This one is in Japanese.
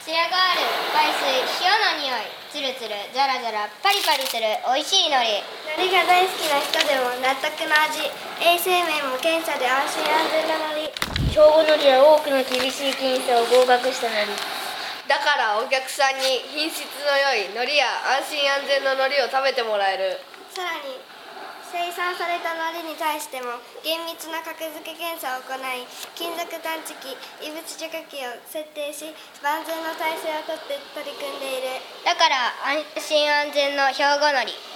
ツヤがある、海水、塩の匂い、つるつる、ザラザラ、パリパリする、美味しい海苔。 海苔が大好きな人でも納得の味。衛生面も検査で安心安全な海苔。 兵庫のりは多くの厳しい検査を合格した海苔。 だからお客さんに品質の良い海苔や安心安全の海苔を食べてもらえる。 さらに生産された海苔に対しても厳密な格付け検査を行い、金属探知機、異物除去機を設定し、万全の体制をとって取り組んでいる。 だから安心安全の兵庫のり。